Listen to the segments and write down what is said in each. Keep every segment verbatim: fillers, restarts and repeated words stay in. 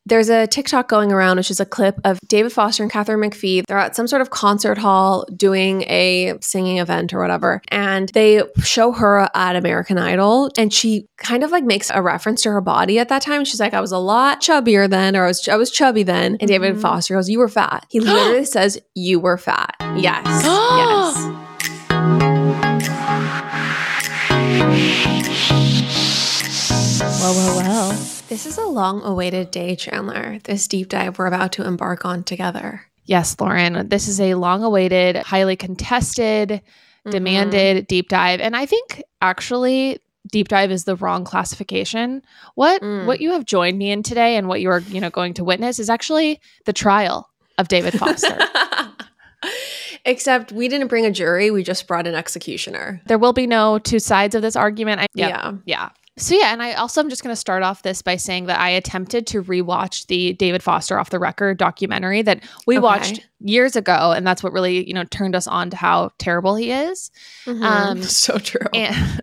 There's a TikTok going around, which is a clip of David Foster and Katharine McPhee. They're at some sort of concert hall doing a singing event or whatever. And they show her at American Idol. And she kind of like makes a reference to her body at that time. She's like, I was a lot chubbier then, or I was, I was chubby then. And mm-hmm. David Foster goes, you were fat. He literally says, you were fat. Yes. Yes. Well, well, well. This is a long-awaited day, Chandler. This deep dive we're about to embark on together. Yes, Lauren. This is a long-awaited, highly contested, mm-hmm. demanded deep dive. And I think actually deep dive is the wrong classification. What mm. what you have joined me in today and what you are, you know, going to witness is actually the trial of David Foster. Except we didn't bring a jury. We just brought an executioner. There will be no two sides of this argument. I, yep, yeah. Yeah. So yeah, and I also am just going to start off this by saying that I attempted to rewatch the David Foster Off the Record documentary that we okay. watched years ago, and that's what really, you know, turned us on to how terrible he is. Mm-hmm. Um, so true. And,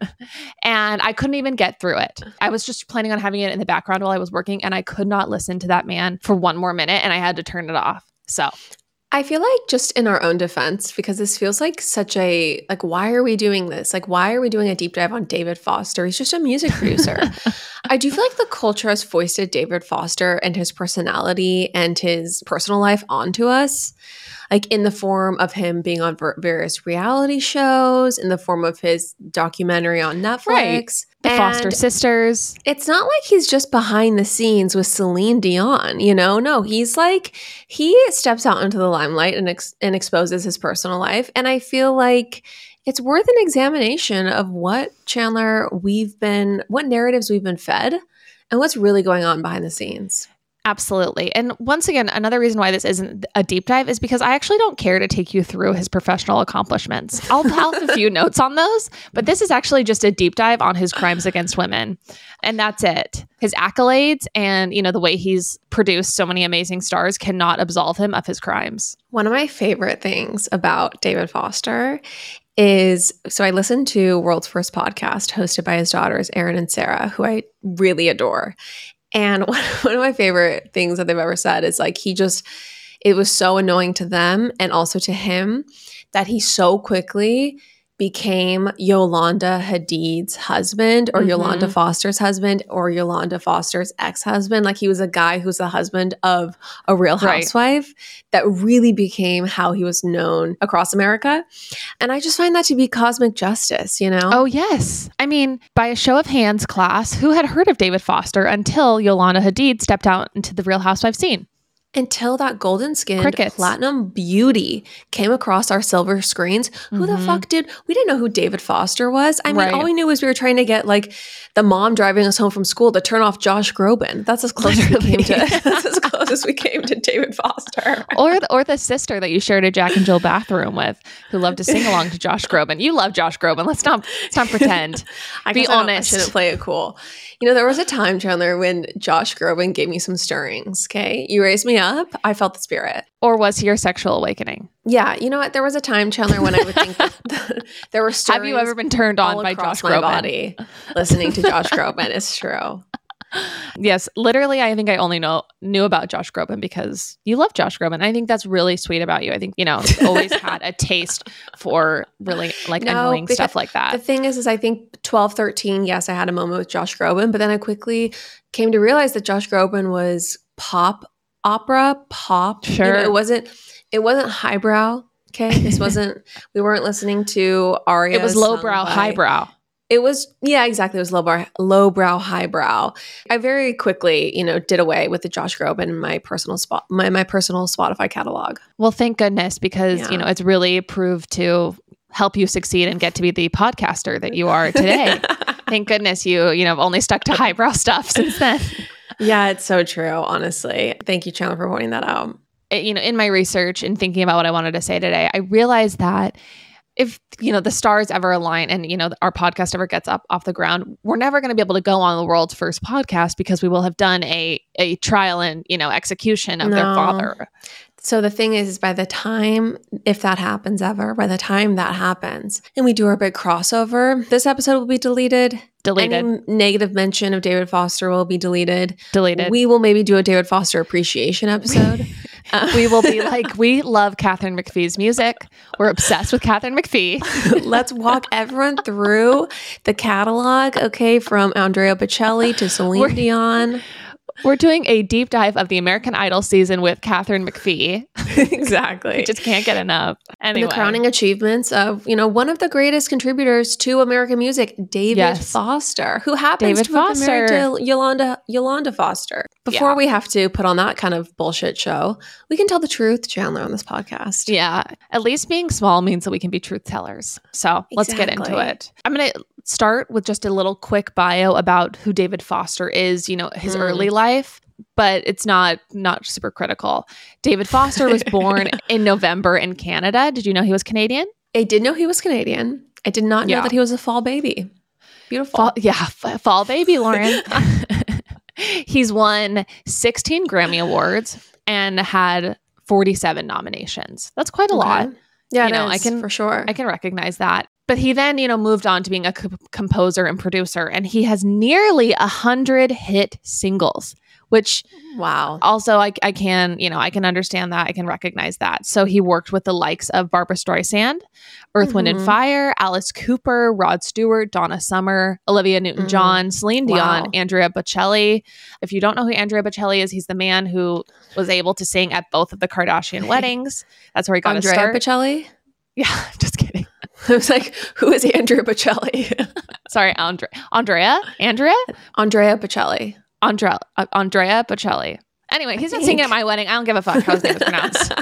and I couldn't even get through it. I was just planning on having it in the background while I was working, and I could not listen to that man for one more minute, and I had to turn it off. So I feel like just in our own defense, because this feels like such a, like, why are we doing this? Like, why are we doing a deep dive on David Foster? He's just a music producer. I do feel like the culture has foisted David Foster and his personality and his personal life onto us, like in the form of him being on ver- various reality shows, in the form of his documentary on Netflix. Right. The and Foster sisters. It's not like he's just behind the scenes with Celine Dion, you know? No, he's like, he steps out into the limelight and ex- and exposes his personal life. And I feel like it's worth an examination of what, Chandler, we've been, what narratives we've been fed and what's really going on behind the scenes. Absolutely. And once again, another reason why this isn't a deep dive is because I actually don't care to take you through his professional accomplishments. I'll have a few notes on those, but this is actually just a deep dive on his crimes against women. And that's it. His accolades and, you know, the way he's produced so many amazing stars cannot absolve him of his crimes. One of my favorite things about David Foster is, so I listened to World's First Podcast hosted by his daughters, Erin and Sarah, who I really adore. And one, one of my favorite things that they've ever said is like, he just, it was so annoying to them and also to him that he so quickly became Yolanda Hadid's husband or mm-hmm. Yolanda Foster's husband or Yolanda Foster's ex-husband. Like he was a guy who's the husband of a Real Housewife right. that really became how he was known across America. And I just find that to be cosmic justice, you know? Oh, yes. I mean, by a show of hands, class, who had heard of David Foster until Yolanda Hadid stepped out into the Real Housewife scene? Until that golden-skinned platinum beauty came across our silver screens. Mm-hmm. Who the fuck did, we didn't know who David Foster was. I mean, right. all we knew was we were trying to get like the mom driving us home from school to turn off Josh Groban. That's as close as we came to, that's as close as we came to David Foster. Or, or the sister that you shared a Jack and Jill bathroom with who loved to sing along to Josh Groban. You love Josh Groban. Let's not, let's not pretend. I Be honest. I, I shouldn't play it cool. You know, there was a time, Chandler, when Josh Groban gave me some stirrings, okay? You raised me up. I felt the spirit. Or was he your sexual awakening? Yeah. You know what? There was a time, Chandler, when I would think that the, there were stirrings. Have you ever been turned on by Josh my Groban? Body listening to Josh Groban. It's true. Yes, literally, I think I only know knew about Josh Groban because you love Josh Groban. I think that's really sweet about you. I think, you know, you've always had a taste for really like no, annoying stuff like that. The thing is, is I think twelve, thirteen, yes, I had a moment with Josh Groban, but then I quickly came to realize that Josh Groban was pop opera, pop. Sure. You know, it wasn't, it wasn't highbrow. Okay. This wasn't, we weren't listening to Aria. It was lowbrow, highbrow. It was, yeah, exactly. It was lowbrow, lowbrow, highbrow. I very quickly, you know, did away with the Josh Groban in my personal spot, my, my personal Spotify catalog. Well, thank goodness, because, Yeah. you know, it's really proved to help you succeed and get to be the podcaster that you are today. Thank goodness you, you know, have only stuck to highbrow stuff since then. Yeah, it's so true, honestly. Thank you, Chandler, for pointing that out. It, you know, in my research and thinking about what I wanted to say today, I realized that if, you know, the stars ever align and, you know, our podcast ever gets up off the ground, we're never going to be able to go on the world's first podcast because we will have done a a trial and, you know, execution of No. their father. So the thing is, is by the time, if that happens ever, by the time that happens and we do our big crossover, this episode will be deleted Deleted. Any negative mention of David Foster will be deleted. Deleted. We will maybe do a David Foster appreciation episode. uh, we will be like, we love Katharine McPhee's music. We're obsessed with Katharine McPhee. Let's walk everyone through the catalog, okay, from Andrea Bocelli to Celine We're- Dion. We're doing a deep dive of the American Idol season with Katharine McPhee. Exactly. We just can't get enough. Anyway. The crowning achievements of, you know, one of the greatest contributors to American music, David Yes. Foster, who happens David to have been married Foster. to Yolanda, Yolanda Foster. Before Yeah. we have to put on that kind of bullshit show, we can tell the truth, Chandler, on this podcast. Yeah. At least being small means that we can be truth tellers. So let's get into Exactly. it. I'm going to start with just a little quick bio about who David Foster is, you know, his Mm. early life, but it's not not super critical. David Foster was born in November in Canada. Did you know he was Canadian? I did know he was Canadian. I did not know Yeah. that he was a fall baby. Beautiful. Fall, yeah, f- fall baby, Lauren. He's won sixteen Grammy Awards and had forty-seven nominations. That's quite a Okay. lot. Yeah, You it know, I is, can- for sure. I can recognize that. But he then, you know, moved on to being a co- composer and producer, and he has nearly a hundred hit singles, which wow. also I, I can, you know, I can understand that. I can recognize that. So he worked with the likes of Barbra Streisand, Earth, Wind, and Mhm. Fire, Alice Cooper, Rod Stewart, Donna Summer, Olivia Newton-John, Celine Dion, Wow. Andrea Bocelli. If you don't know who Andrea Bocelli is, he's the man who was able to sing at both of the Kardashian weddings. That's where he got his Andrea start. Bocelli? Yeah, just kidding. I was like, who is Andrea Bocelli? Sorry, Andre- Andrea? Andrea? Andrea Bocelli. Andrea, uh, Andrea Bocelli. Anyway, he's not think. singing at my wedding. I don't give a fuck how his name is pronounced.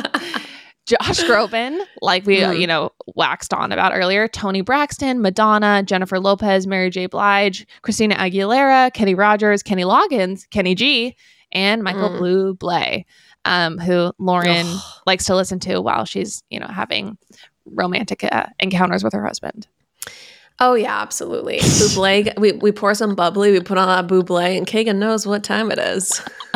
Josh Groban, like we, uh, Mm. you know, waxed on about earlier. Toni Braxton, Madonna, Jennifer Lopez, Mary J. Blige, Christina Aguilera, Kenny Rogers, Kenny Loggins, Kenny G, and Michael Mm. Bublé, um, who Lauren Ugh. likes to listen to while she's, you know, having romantic uh, encounters with her husband. Oh yeah, absolutely. Bublé. We we pour some bubbly. We put on that bublé, and Kagan knows what time it is.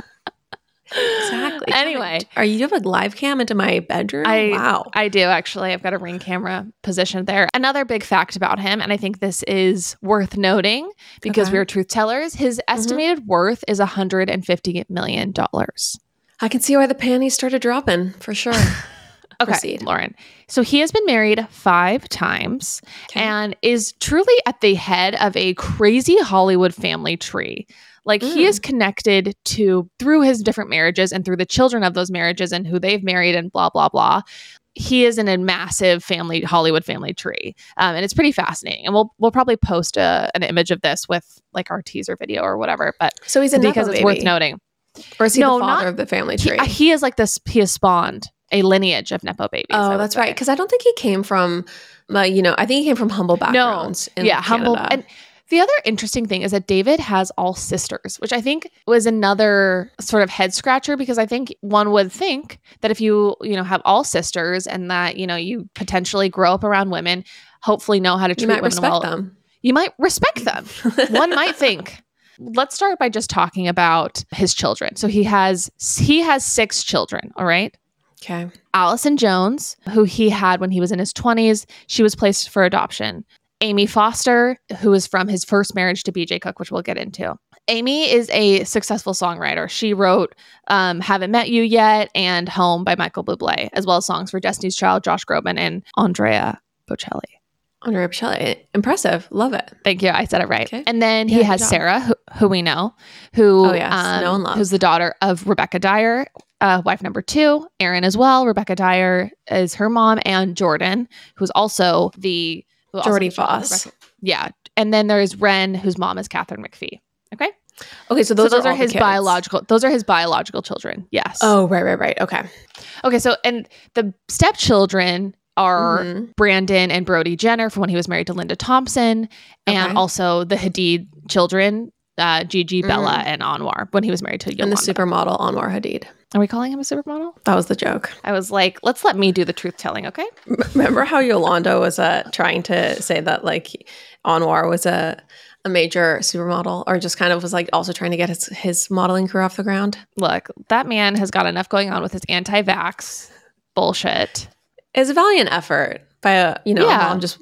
Exactly. Anyway. are you have a live cam into my bedroom? I- wow. I do actually. I've got a Ring camera positioned there. Another big fact about him, and I think this is worth noting because Okay. we're truth tellers, his estimated worth is one hundred fifty million dollars. I can see why the panties started dropping for sure. Okay, Proceed. Lauren. So he has been married five times Okay. and is truly at the head of a crazy Hollywood family tree. Like he Mm. is connected to, through his different marriages and through the children of those marriages and who they've married and blah, blah, blah. He is in a massive family, Hollywood family tree. Um, and it's pretty fascinating. And we'll we'll probably post a, an image of this with like our teaser video or whatever. But So he's a because Nepo it's baby. worth noting. Or is he No, the father not- of the family He, tree? uh, he is like this, he has spawned a lineage of Nepo babies. I oh, would that's say. right. Because I don't think he came from, uh, you know, I think he came from humble backgrounds. in yeah, humble. Canada. And the other interesting thing is that David has all sisters, which I think was another sort of head scratcher because I think one would think that if you, you know, have all sisters and that, you know, you potentially grow up around women, hopefully know how to treat you might women respect well, them. you might respect them. One might think. Let's start by just talking about his children. So he has he has six children, all right? Okay. Allison Jones, who he had when he was in his twenties, she was placed for adoption. Amy Foster, who is from his first marriage to B J Cook, which we'll get into. Amy is a successful songwriter. She wrote um, Haven't Met You Yet and Home by Michael Bublé, as well as songs for Destiny's Child, Josh Groban, and Andrea Bocelli. Andrea Bocelli. Impressive. Love it. Thank you. I said it right. Okay. And then Yeah, he good has job. Sarah, who, who we know, who Oh, yes. Know and love. who's the daughter of Rebecca Dyer, uh, wife number two. Aaron as well. Rebecca Dyer is her mom, and Jordan, who's also the who also Jordy the child of Foss. Rebecca- Yeah, and then there's Ren, whose mom is Katharine McPhee. Okay, Okay, so those, so those are, are, all the his kids. biological. Those are his biological children. Yes. Oh, right, right, right. Okay. Okay. So and the stepchildren are Mhm. Brandon and Brody Jenner from when he was married to Linda Thompson, and Okay. also the Hadid children, uh, Gigi, Bella, and Anwar when he was married to Yolanda. And the supermodel Anwar Hadid. Are we calling him a supermodel? That was the joke. I was like, let's let me do the truth telling, okay? Remember how Yolanda was uh, trying to say that like Anwar was a a major supermodel, or just kind of was like also trying to get his, his modeling career off the ground? Look, that man has got enough going on with his anti-vax bullshit. It's a valiant effort by a you know Yeah. a mom just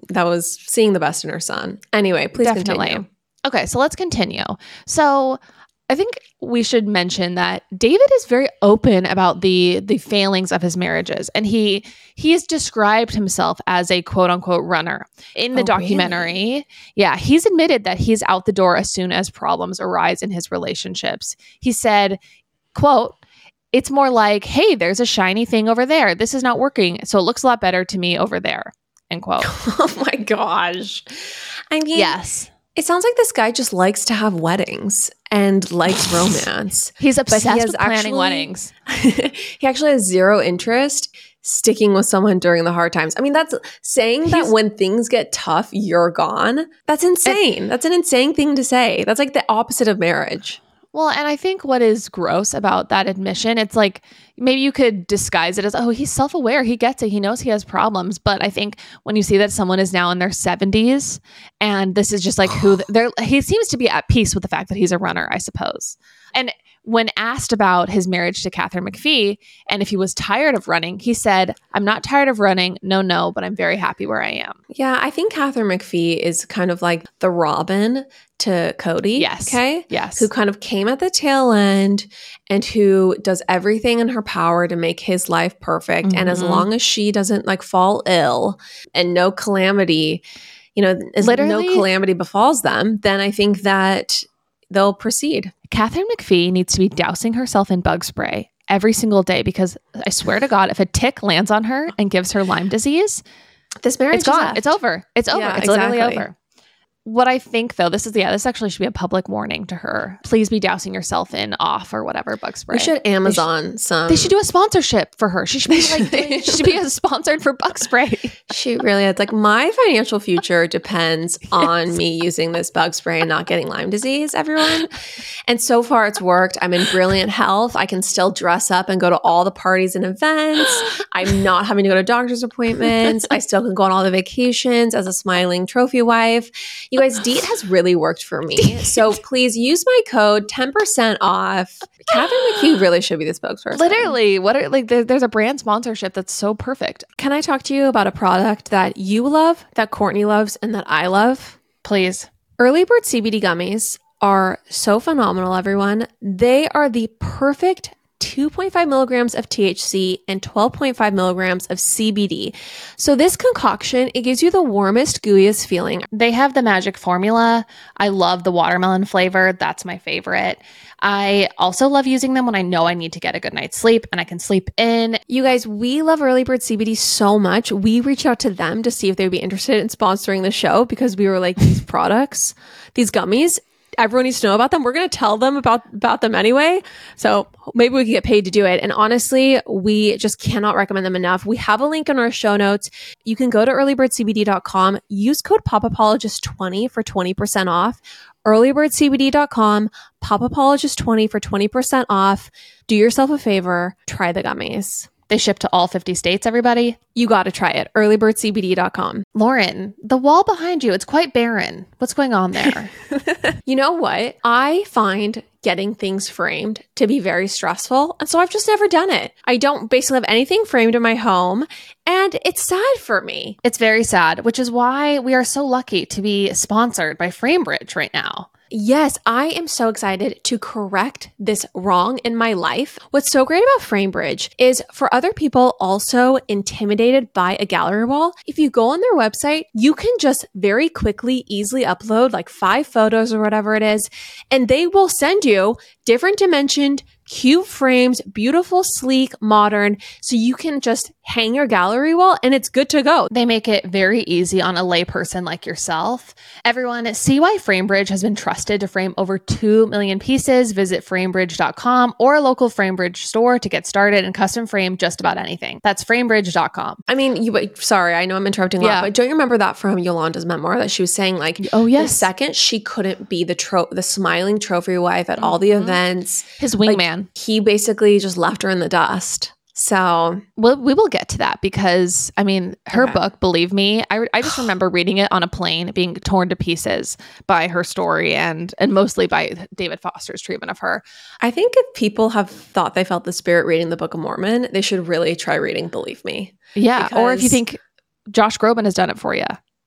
that was seeing the best in her son. Anyway, please Definitely. continue. Okay, so let's continue. So I think we should mention that David is very open about the the failings of his marriages, and he he has described himself as a quote unquote runner in the Oh, documentary. really? Yeah, he's admitted that he's out the door as soon as problems arise in his relationships. He said, quote, "It's more like, hey, there's a shiny thing over there. This is not working, so it looks a lot better to me over there." End quote. Oh my gosh. I mean, Yes. it sounds like this guy just likes to have weddings and likes romance. He's But he obsessed has with planning actually- weddings. He actually has zero interest sticking with someone during the hard times. I mean, that's saying that He's- when things get tough, you're gone. That's insane. That's an insane thing to say. That's like the opposite of marriage. Well, and I think what is gross about that admission, it's like maybe you could disguise it as, oh, he's self-aware. He gets it. He knows he has problems. But I think when you see that someone is now in their seventies and this is just like who th- they're, he seems to be at peace with the fact that he's a runner, I suppose. And when asked about his marriage to Catherine McPhee and if he was tired of running, he said, "I'm not tired of running. No, no, but I'm very happy where I am." Yeah, I think Catherine McPhee is kind of like the Robin to Cody. Yes. Okay. Yes. Who kind of came at the tail end and who does everything in her power to make his life perfect. And as Mhm. long as she doesn't like fall ill and no calamity, you know, as Literally- no calamity befalls them, then I think that they'll proceed. Catherine McPhee needs to be dousing herself in bug spray every single day because I swear to God, if a tick lands on her and gives her Lyme disease, This marriage it's gone. is It's over. It's over. Yeah, it's literally exactly. over. What I think, though, this is, yeah, this actually should be a public warning to her. Please be dousing yourself in off or whatever bug spray. We should Amazon some. They should do a sponsorship for her. She should be like, doing- she should be sponsored for bug spray. She really is. Like, my financial future depends on me using this bug spray and not getting Lyme disease, everyone. And so far, it's worked. I'm in brilliant health. I can still dress up and go to all the parties and events. I'm not having to go to doctor's appointments. I still can go on all the vacations as a smiling trophy wife. You guys, Deet has really worked for me. So please use my code ten percent off. Catherine McPhee really should be the spokesperson. Literally, what are like? There, there's a brand sponsorship that's so perfect. Can I talk to you about a product that you love, that Courtney loves, and that I love? Please. Early Bird C B D gummies are so phenomenal, everyone. They are the perfect two point five milligrams of T H C and twelve point five milligrams of C B D. So this concoction, it gives you the warmest, gooeyest feeling. They have the magic formula. I love the watermelon flavor. That's my favorite. I also love using them when I know I need to get a good night's sleep and I can sleep in. You guys, we love Early Bird C B D so much. We reached out to them to see if they would be interested in sponsoring the show because we were like, these products, these gummies, everyone needs to know about them. We're going to tell them about, about them anyway. So maybe we can get paid to do it. And honestly, we just cannot recommend them enough. We have a link in our show notes. You can go to early bird c b d dot com, use code popapologist twenty for twenty percent off. early bird c b d dot com, popapologist twenty for twenty percent off. Do yourself a favor, try the gummies. They ship to all fifty states, everybody. You got to try it. early bird c b d dot com. Lauren, the wall behind you, it's quite barren. What's going on there? You know what? I find getting things framed to be very stressful. And so I've just never done it. I don't basically have anything framed in my home. And it's sad for me. It's very sad, which is why we are so lucky to be sponsored by FrameBridge right now. Yes, I am so excited to correct this wrong in my life. What's so great about FrameBridge is for other people also intimidated by a gallery wall, if you go on their website, you can just very quickly, easily upload like five photos or whatever it is, and they will send you different dimensioned, cute frames, beautiful, sleek, modern, so you can just hang your gallery wall and it's good to go. They make it very easy on a layperson like yourself. Everyone, see why FrameBridge has been trusted to frame over two million pieces. Visit framebridge dot com or a local FrameBridge store to get started and custom frame just about anything. That's framebridge dot com. I mean, you. Sorry, I know I'm interrupting a lot, Yeah. but don't you remember that from Yolanda's memoir that she was saying like, Oh, the yes. second she couldn't be the tro- the smiling trophy wife at all the events, His wingman. he basically just left her in the dust. So Well, we will get to that because, I mean, her Okay. book, believe me, I, I just remember reading it on a plane, being torn to pieces by her story and and mostly by David Foster's treatment of her. I think if people have thought they felt the spirit reading the Book of Mormon, they should really try reading Believe Me. Yeah. Or if you Because- think Josh Groban has done it for you.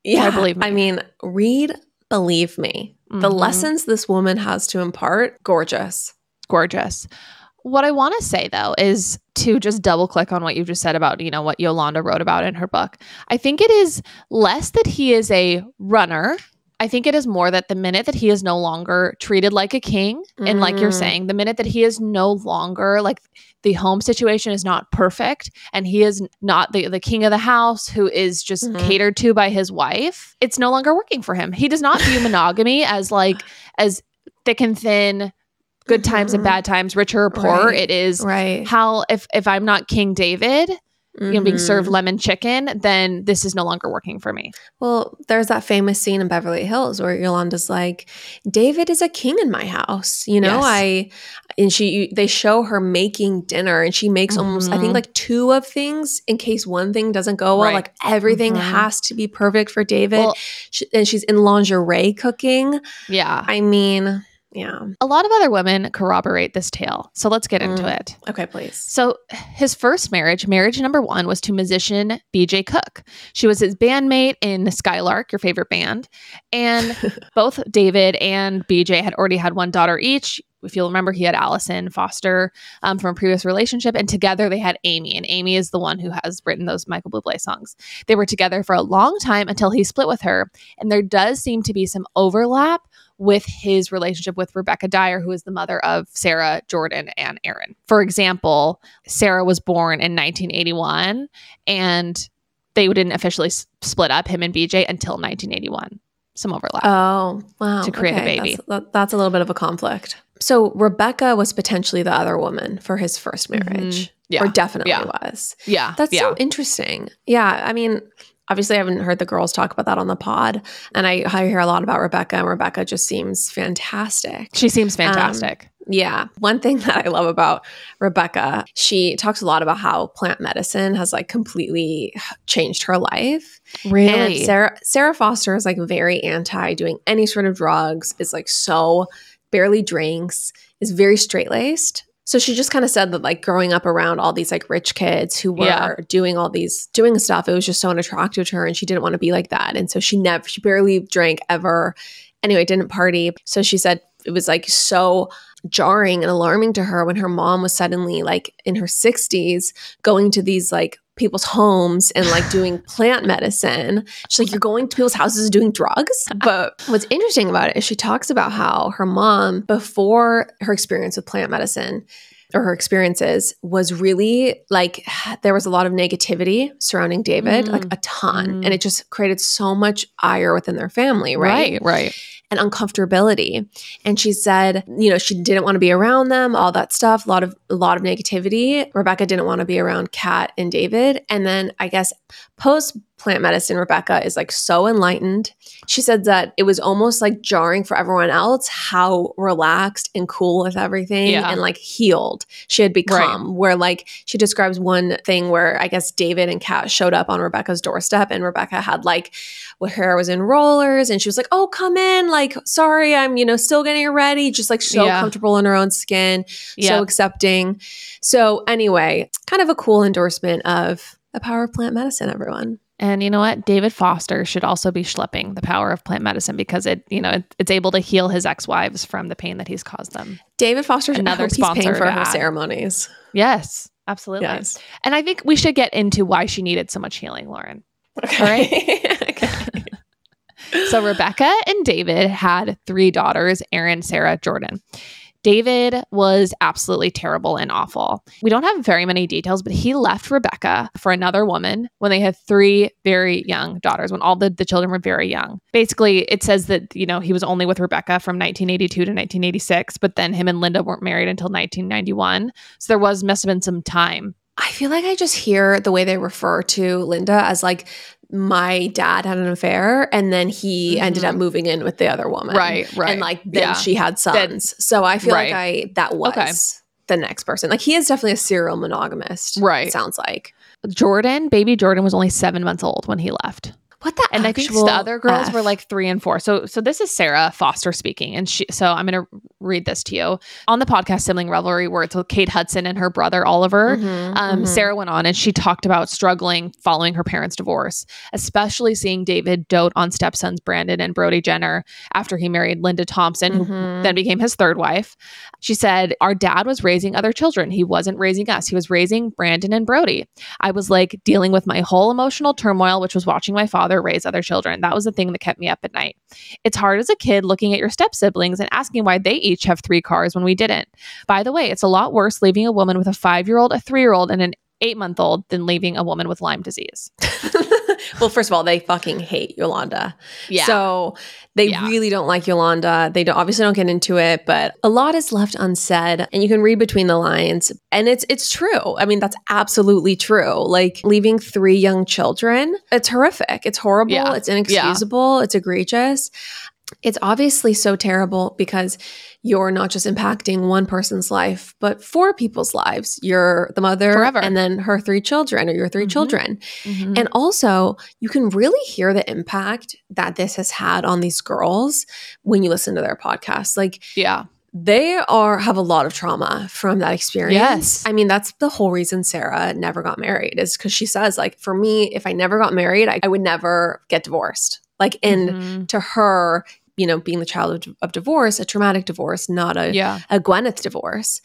Yeah. I believe me. I mean, read, believe me. Mm-hmm. The lessons this woman has to impart, gorgeous. Gorgeous. What I want to say, though, is to just double click on what you just said about, you know, what Yolanda wrote about in her book. I think it is less that he is a runner. I think it is more that the minute that he is no longer treated like a king, mm. and like you're saying, the minute that he is no longer like the home situation is not perfect and he is not the, the king of the house who is just mm-hmm. catered to by his wife, it's no longer working for him. He does not view monogamy as like as thick and thin, good mm-hmm. times and bad times, richer or poor. Right. It is right. how if if I'm not King David, mm-hmm. you know, being served lemon chicken, then this is no longer working for me. Well, there's that famous scene in Beverly Hills where Yolanda's like, David is a king in my house. You know, Yes. I, and she, they show her making dinner and she makes mm-hmm. almost, I think like two of things in case one thing doesn't go well. Right. Like everything mm-hmm. has to be perfect for David. Well, she, and she's in lingerie cooking. Yeah. I mean, yeah. A lot of other women corroborate this tale. So let's get into Mm. it. Okay, please. So his first marriage, marriage number one, was to musician B J Cook. She was his bandmate in Skylark, your favorite band. And both David and B J had already had one daughter each. If you'll remember, he had Allison Foster um, from a previous relationship, and together they had Amy. And Amy is the one who has written those Michael Bublé songs. They were together for a long time until he split with her. And there does seem to be some overlap with his relationship with Rebecca Dyer, who is the mother of Sarah, Jordan, and Aaron. For example, Sarah was born in nineteen eighty-one, and they didn't officially s- split up, him and B J, until nineteen eighty-one. Some overlap. Oh, wow. To create okay. a baby. That's, that, that's a little bit of a conflict. So Rebecca was potentially the other woman for his first marriage. Mm-hmm. Yeah. Or definitely Yeah. was. Yeah. That's yeah. so interesting. Yeah. I mean, obviously I haven't heard the girls talk about that on the pod. And I, I hear a lot about Rebecca, and Rebecca just seems fantastic. She seems fantastic. Um, yeah. One thing that I love about Rebecca, she talks a lot about how plant medicine has like completely changed her life. Really? And Sarah, Sarah Foster is like very anti doing any sort of drugs, is like so barely drinks, is very straight-laced. So she just kind of said that like growing up around all these like rich kids who were Yeah. doing all these, doing stuff, it was just so unattractive to her, and she didn't want to be like that. And so she never, she barely drank ever. Anyway, didn't party. So she said it was like so jarring and alarming to her when her mom was suddenly like in her sixties going to these like people's homes and like doing plant medicine. She's like, you're going to people's houses doing drugs? But what's interesting about it is she talks about how her mom, before her experience with plant medicine or her experiences, was really like, there was a lot of negativity surrounding David, Mm. like a ton. Mm. And it just created so much ire within their family, right? Right. Right. And uncomfortability. And she said, you know, she didn't want to be around them, all that stuff, a lot of a lot of negativity. Rebecca didn't want to be around Kat and David. And then I guess post plant medicine, Rebecca is like so enlightened. She said that it was almost like jarring for everyone else how relaxed and cool with everything Yeah. and like healed she had become. Right. Where like she describes one thing where I guess David and Kat showed up on Rebecca's doorstep, and Rebecca had like her hair was in rollers, and she was like, oh, come in. Like, sorry, I'm, you know, still getting ready. Just like so Yeah. comfortable in her own skin, Yeah. so accepting. So anyway, kind of a cool endorsement of the power of plant medicine, everyone. And you know what? David Foster should also be schlepping the power of plant medicine, because it, you know, it, it's able to heal his ex-wives from the pain that he's caused them. David Foster, Another I hope he's paying sponsor for to her add. ceremonies. Yes, absolutely. Yes. And I think we should get into why she needed so much healing, Lauren. Okay. okay. So Rebecca and David had three daughters, Aaron, Sarah, Jordan. David was absolutely terrible and awful. We don't have very many details, but he left Rebecca for another woman when they had three very young daughters, when all the, the children were very young. Basically, it says that, you know, he was only with Rebecca from nineteen eighty-two to nineteen eighty-six, but then him and Linda weren't married until nineteen ninety-one. So there was must have been some time. I feel like I just hear the way they refer to Linda as like, my dad had an affair and then he Mhm. ended up moving in with the other woman. Right, right. And like then Yeah. she had sons. so I feel Right. like I that was Okay. the next person. Like he is definitely a serial monogamist. Right. It sounds like. Jordan, baby Jordan was only seven months old when he left. What the And actual I think the other girls F? were like three and four. So so this is Sarah Foster speaking. And she so I'm gonna read this to you. On the podcast Sibling Revelry, where it's with Kate Hudson and her brother Oliver, Mm-hmm, um, mm-hmm. Sarah went on and she talked about struggling following her parents' divorce, especially seeing David dote on stepsons Brandon and Brody Jenner after he married Linda Thompson, who Mm-hmm. then became his third wife. She said, our dad was raising other children. He wasn't raising us. He was raising Brandon and Brody. I was like dealing with my whole emotional turmoil, which was watching my father raise other children. That was the thing that kept me up at night. It's hard as a kid looking at your step siblings and asking why they each have three cars when we didn't. By the way, it's a lot worse leaving a woman with a five-year-old, a three-year-old, and an eight-month-old than leaving a woman with Lyme disease. Well, first of all, they fucking hate Yolanda. Yeah. So they Yeah. really don't like Yolanda. They don't, obviously don't get into it, but a lot is left unsaid and you can read between the lines. And it's it's true. I mean, that's absolutely true. Like leaving three young children, it's horrific. It's horrible. Yeah. It's inexcusable. It's egregious. It's obviously so terrible because you're not just impacting one person's life, but four people's lives. You're the mother Forever. and then her three children or your three Mhm. children. Mhm. And also, you can really hear the impact that this has had on these girls when you listen to their podcast. Like, yeah. they are have a lot of trauma from that experience. Yes. I mean, that's the whole reason Sarah never got married is because she says, like, for me, if I never got married, I, I would never get divorced. Like, and Mhm. to her, you know, being the child of, of divorce, a traumatic divorce, not a, Yeah. a Gwyneth divorce,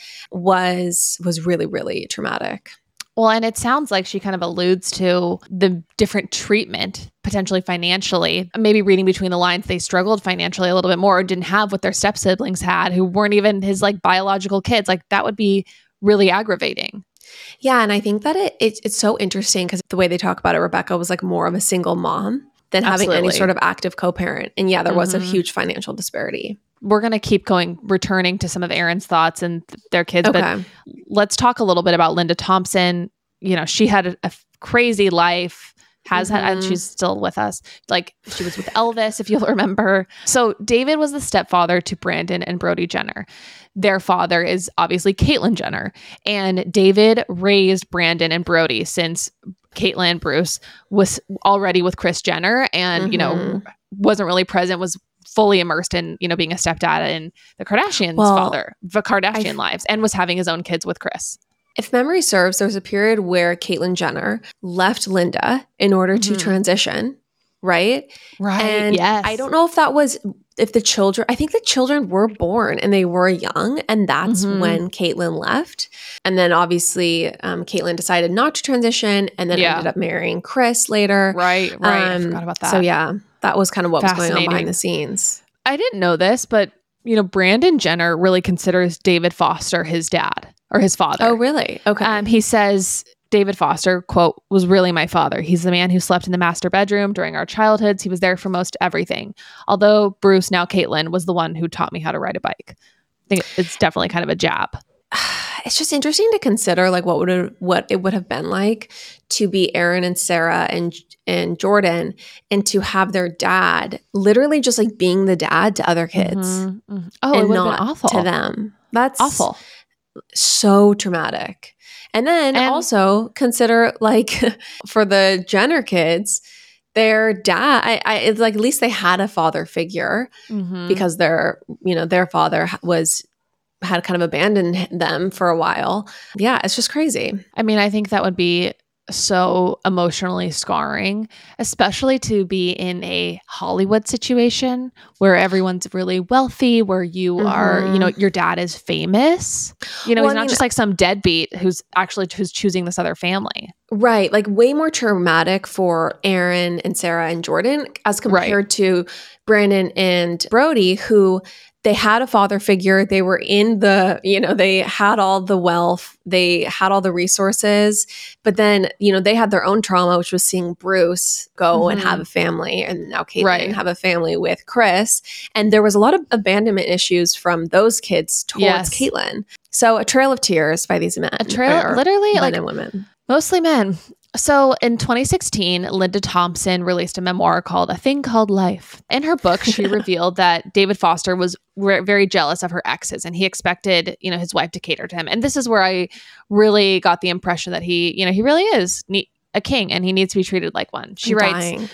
was was really, really traumatic. Well, and it sounds like she kind of alludes to the different treatment, potentially financially. Maybe reading between the lines, they struggled financially a little bit more, or didn't have what their step siblings had, who weren't even his like biological kids. Like that would be really aggravating. Yeah, and I think that it, it it's so interesting because the way they talk about it, Rebecca was like more of a single mom than having any Absolutely. sort of active co-parent. And yeah, there was a Mhm. huge financial disparity. We're going to keep going, returning to some of Aaron's thoughts and th- their kids. Okay. But let's talk a little bit about Linda Thompson. You know, she had a, a crazy life, has had, and Mhm. she's still with us. Like she was with Elvis, if you'll remember. So David was the stepfather to Brandon and Brody Jenner. Their father is obviously Caitlyn Jenner. And David raised Brandon and Brody since Caitlyn Bruce was already with Kris Jenner and, you know, Mhm. wasn't really present, was fully immersed in, you know, being a stepdad in the Kardashians' Well, father, the Kardashian I've- lives, and was having his own kids with Kris. If memory serves, there was a period where Caitlyn Jenner left Linda in order to Mhm. transition, right? Right. And yes. I don't know if that was if the children, I think the children were born and they were young, and that's Mhm. when Caitlyn left. And then obviously, um, Caitlyn decided not to transition, and then Yeah. ended up marrying Kris later. Right. Right. I Um, forgot about that. So yeah, that was kind of what was going on Fascinating. behind the scenes. I didn't know this, but, you know, Brandon Jenner really considers David Foster his dad or his father. Oh, really? Okay. Um, he says David Foster, quote, was really my father. He's the man who slept in the master bedroom during our childhoods. He was there for most everything. Although Bruce, now Caitlyn, was the one who taught me how to ride a bike. I think it's definitely kind of a jab. It's just interesting to consider, like what would it, what it would have been like to be Aaron and Sarah and and Jordan, and to have their dad literally just like being the dad to other kids Mhm, mhm. Oh, it and would have not been awful. to them. That's Awful. so traumatic. And then And- also consider like for the Jenner kids, their dad. I, I it's like at least they had a father figure Mhm. because their you know their father was had kind of abandoned them for a while. Yeah, it's just crazy. I mean, I think that would be so emotionally scarring, especially to be in a Hollywood situation where everyone's really wealthy, where you are, you know, your dad is famous. You know, Well, he's I not mean- just like some deadbeat who's actually who's choosing this other family. Right. Like way more traumatic for Aaron and Sarah and Jordan as compared to Brandon and Brody, who they had a father figure. They were in the, you know, they had all the wealth, they had all the resources, but then, you know, they had their own trauma, which was seeing Bruce go and Mhm. have a family, and now Caitlyn Right. have a family with Kris. And there was a lot of abandonment issues from those kids towards Yes. Caitlyn. So a trail of tears by these men. A trail, or literally, men like and women. mostly men. So in twenty sixteen, Linda Thompson released a memoir called A Thing Called Life. In her book, she revealed that David Foster was re- very jealous of her exes, and he expected, you know, his wife to cater to him. And this is where I really got the impression that he, you know, he really is ne- a king and he needs to be treated like one. She I'm writes, dying.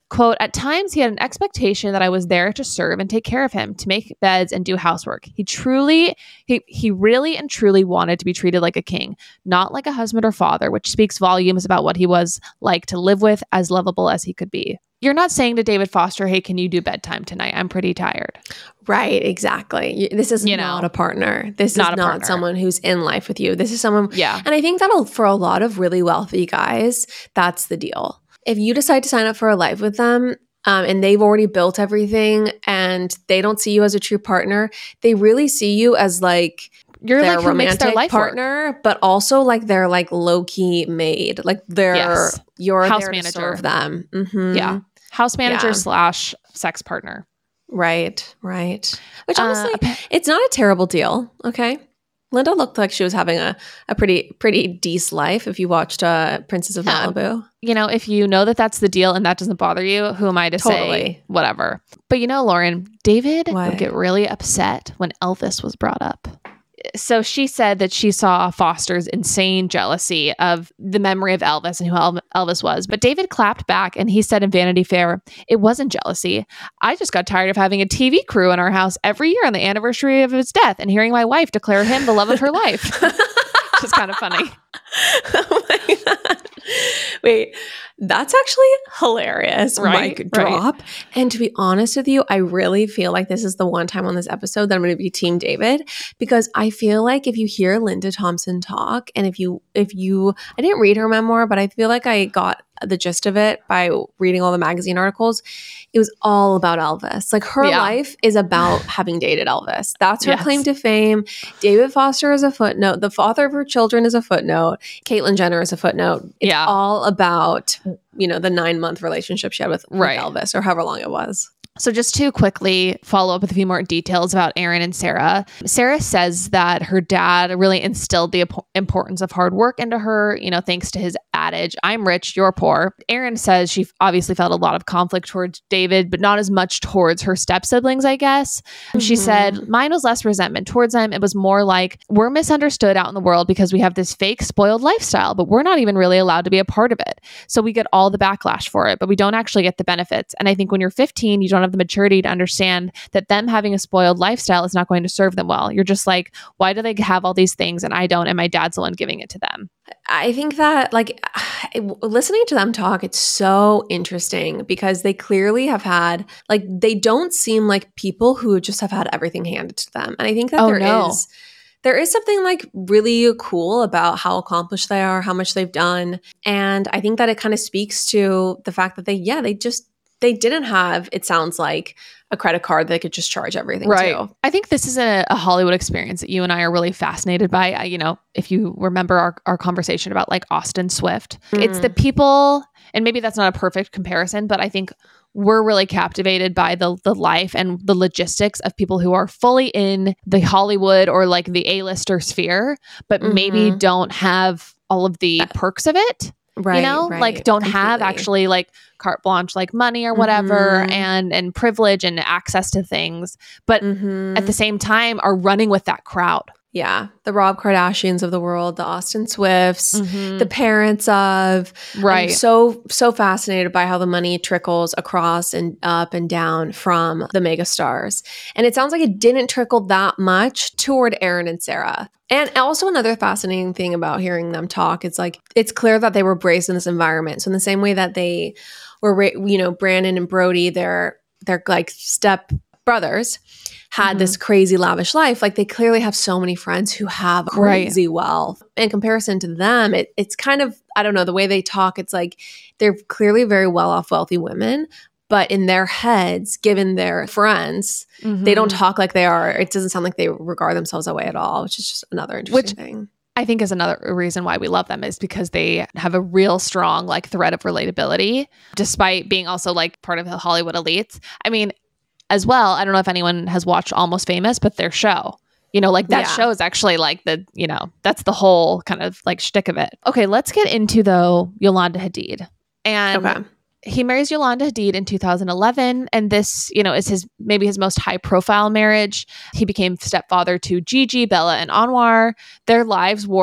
Quote, at times he had an expectation that I was there to serve and take care of him, to make beds and do housework. He truly, he, he really and truly wanted to be treated like a king, not like a husband or father, which speaks volumes about what he was like to live with, as lovable as he could be. You're not saying to David Foster, hey, can you do bedtime tonight? I'm pretty tired. Right, exactly. This is You not know, a partner. This not a is not partner. someone who's in life with you. This is someone, Yeah. and I think that'll, for a lot of really wealthy guys, that's the deal. If you decide to sign up for a life with them, um, and they've already built everything and they don't see you as a true partner, they really see you as like You're their like who makes their romantic life work. partner, but also like they're like low-key maid. Like they're, Yes. you're House there manager. to serve them. Mhm. Yeah. House manager Yeah. slash sex partner. Right, right. Which Uh, honestly, it's not a terrible deal. Okay. Linda looked like she was having a, a pretty, pretty decent life if you watched uh, Princess of Yeah. Malibu. You know, if you know that that's the deal and that doesn't bother you, who am I to say Totally. whatever? But you know, Lauren, David What? would get really upset when Elvis was brought up. So she said that she saw Foster's insane jealousy of the memory of Elvis and who El- Elvis was. But David clapped back and he said in Vanity Fair, it wasn't jealousy. I just got tired of having a T V crew in our house every year on the anniversary of his death and hearing my wife declare him the love of her life. Which is kind of funny. Oh my God. Wait, that's actually hilarious. Right, Mic right. drop. And to be honest with you, I really feel like this is the one time on this episode that I'm going to be Team David, because I feel like if you hear Linda Thompson talk, and if you, if you, I didn't read her memoir, but I feel like I got the gist of it by reading all the magazine articles. It was all about Elvis. Like her Yeah. life is about having dated Elvis. That's her Yes. claim to fame. David Foster is a footnote. The father of her children is a footnote. Caitlyn Jenner is a footnote. It's Yeah. all about, you know, the nine month relationship she had with, with Right. Elvis, or however long it was. So just to quickly follow up with a few more details about Aaron and Sarah. Sarah says that her dad really instilled the ap- importance of hard work into her, you know, thanks to his adage, I'm rich, you're poor. Aaron says she obviously felt a lot of conflict towards David, but not as much towards her step siblings, I guess. And she Mhm. said, mine was less resentment towards them. It was more like, we're misunderstood out in the world because we have this fake spoiled lifestyle, but we're not even really allowed to be a part of it. So we get all the backlash for it, but we don't actually get the benefits. And I think when you're fifteen, you don't have the maturity to understand that them having a spoiled lifestyle is not going to serve them well. You're just like, why do they have all these things and I don't, and my dad's the one giving it to them? I think that, like, listening to them talk, it's so interesting because they clearly have had, like, they don't seem like people who just have had everything handed to them. And I think that Oh, there no. is, there is something like really cool about how accomplished they are, how much they've done. And I think that it kind of speaks to the fact that they, yeah, they just, they didn't have, it sounds like, a credit card they could just charge everything to. I think this is a, a Hollywood experience that you and I are really fascinated by. I, you know, if you remember our, our conversation about like Austin Swift, Mm. it's the people, and maybe that's not a perfect comparison, but I think we're really captivated by the the life and the logistics of people who are fully in the Hollywood or like the A-lister sphere, but maybe Mhm. don't have all of the perks of it. Right. You know, right, like don't have completely. actually like carte blanche, like money or whatever, Mhm. and and privilege and access to things, but Mhm. at the same time are running with that crowd. Yeah, the Rob Kardashians of the world, the Austin Swifts, Mhm. the parents of. I'm Right. so so fascinated by how the money trickles across and up and down from the mega stars. And it sounds like it didn't trickle that much toward Aaron and Sarah. And also another fascinating thing about hearing them talk is like it's clear that they were raised in this environment. So in the same way that they were, ra- you know, Brandon and Brody, they're they're like step brothers, had Mhm. this crazy lavish life. Like they clearly have so many friends who have Right. crazy wealth. In comparison to them, it, it's kind of, I don't know, the way they talk, it's like they're clearly very well off, wealthy women. But in their heads, given their friends, they don't Mhm. talk like they are. It doesn't sound like they regard themselves that way at all, which is just another interesting Which- thing. I think is another reason why we love them is because they have a real strong like thread of relatability, despite being also like part of the Hollywood elites. I mean, as well, I don't know if anyone has watched Almost Famous, but their show, you know, like that Yeah. show is actually like the, you know, that's the whole kind of like shtick of it. Okay, let's get into though Yolanda Hadid. And Okay. he marries Yolanda Hadid in two thousand eleven, and this, you know, is his maybe his most high profile marriage. He became stepfather to Gigi, Bella, and Anwar. Their lives were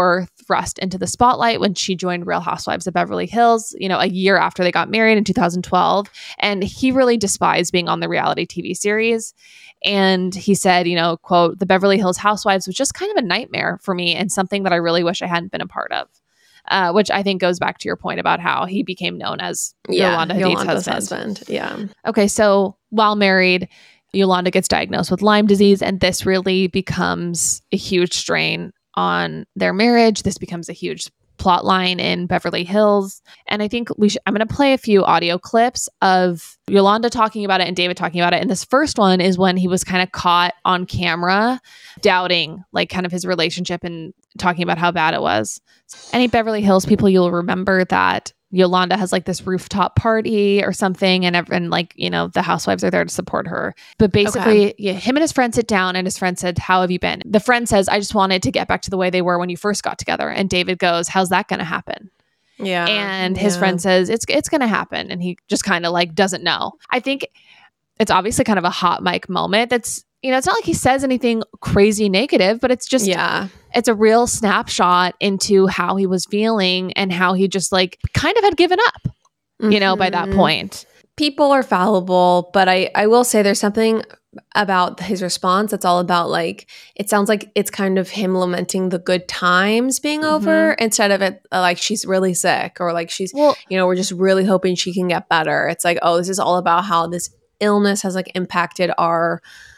thrust into the spotlight when she joined Real Housewives of Beverly Hills, you know, a year after they got married in two thousand twelve. And he really despised being on the reality T V series. And he said, you know, quote, "The Beverly Hills Housewives was just kind of a nightmare for me and something that I really wish I hadn't been a part of." Uh, which I think goes back to your point about how he became known as yeah, Yolanda Hadid's Yolanda's husband. husband. Yeah. Okay, so while married, Yolanda gets diagnosed with Lyme disease, and this really becomes a huge strain on their marriage. This becomes a huge plot line in Beverly Hills. And I think we should, I'm going to play a few audio clips of Yolanda talking about it and David talking about it. And this first one is when he was kind of caught on camera doubting like kind of his relationship and talking about how bad it was. Any Beverly Hills people, you'll remember that Yolanda has like this rooftop party or something, and and like, you know, the housewives are there to support her. But basically, okay. yeah, him and his friend sit down, and his friend said, "How have you been?" The friend says, "I just wanted to get back to the way they were when you first got together." And David goes, "How's that going to happen?" Yeah. And yeah. his friend says, it's it's going to happen. And he just kind of like doesn't know. I think it's obviously kind of a hot mic moment. That's, you know, it's not like he says anything crazy negative, but it's just, yeah, it's a real snapshot into how he was feeling and how he just like kind of had given up, mm-hmm. you know, by that point. People are fallible, but I, I will say there's something about his response that's all about like, it sounds like it's kind of him lamenting the good times being mm-hmm. over instead of it uh, like she's really sick or like she's, well, you know, we're just really hoping she can get better. It's like, oh, this is all about how this illness has like impacted our